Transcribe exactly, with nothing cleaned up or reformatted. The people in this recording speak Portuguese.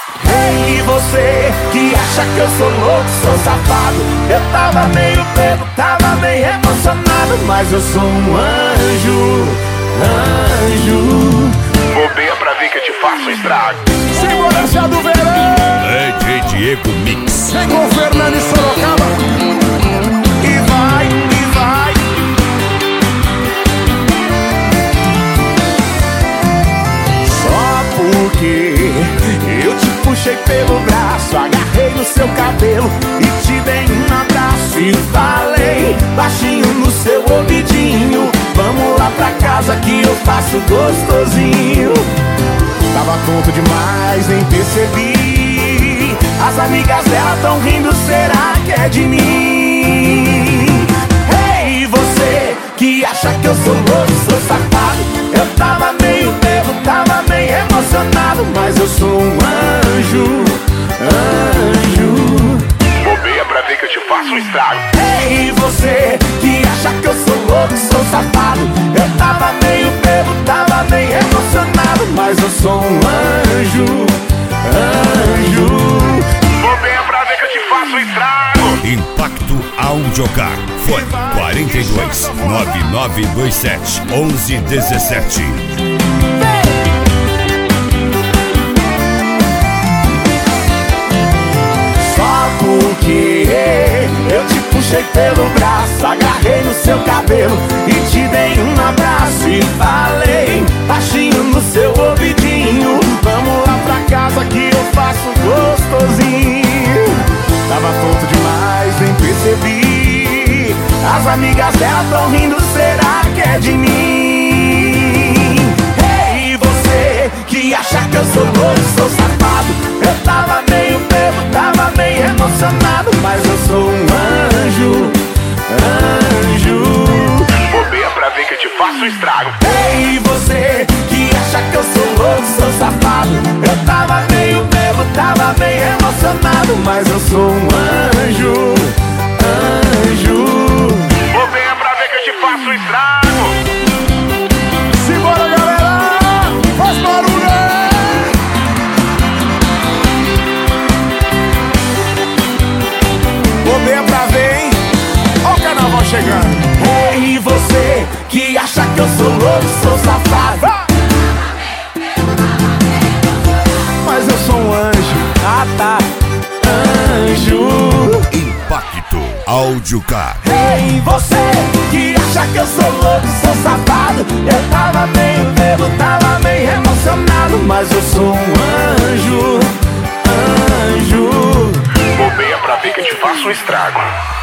Ei, você que acha que eu sou louco, sou safado. Eu tava meio bebo, tava meio emocionado, mas eu sou um anjo, anjo. Bobeia pra ver que eu te faço um estrago. Segurança do verão. D J Diego Mix. Vem com Fernando e Sorocaba. E vai, e vai. Só porque eu te puxei pelo braço, agarrei no seu cabelo e te dei um abraço e falei baixinho no seu ouvidinho: vamos lá pra casa que eu faço gostosinho. Tava tonto demais, nem percebi. As amigas dela tão rindo, será que é de mim? Ei, você que acha que eu sou louco, sou safado. Eu tava meio bebo, tava meio emocionado, mas eu sou um anjo, anjo. Bobeia pra ver que eu te faço um estrago. Ei, você que acha que eu sou louco, sou safado. Eu tava meio bebo, tava meio emocionado, mas eu sou um anjo, anjo. Bobeia pra ver que eu te faço um estrago. Impacto Audiocar. Fone quarenta e dois, nove nove dois sete, onze dezessete. Só porque eu te puxei pelo braço, agarrei no seu cabelo e te dei um abraço e falei baixinho no seu ouvidinho: vamos lá pra casa que eu faço gostosinho. Tava tonto demais, nem percebi. As amigas dela tão rindo, será que é de mim? Ei, você que acha que eu sou louco, sou safado. Eu tava meio bebo, tava meio emocionado, mas eu sou um anjo, anjo. Bobeia pra ver que eu te faço um estrago. Ei, você que acha que eu sou louco, sou safado. Eu tava meio bebo, tava meio emocionado, mas eu sou um anjo, anjo. Bobeia pra ver que eu te faço um estrago. Simbora, galera! Faz barulho! Bobeia pra ver, hein? Ó o carnaval chegando. Ei, você que acha que eu sou louco, sou safado, mas eu sou um anjo. Ah, tá. Anjo. Impacto Audiocar. Ei, você que acha que eu sou louco, sou safado. Eu tava meio bebo, tava meio emocionado, mas eu sou um anjo, anjo. Bobeia pra ver que eu te faço um estrago.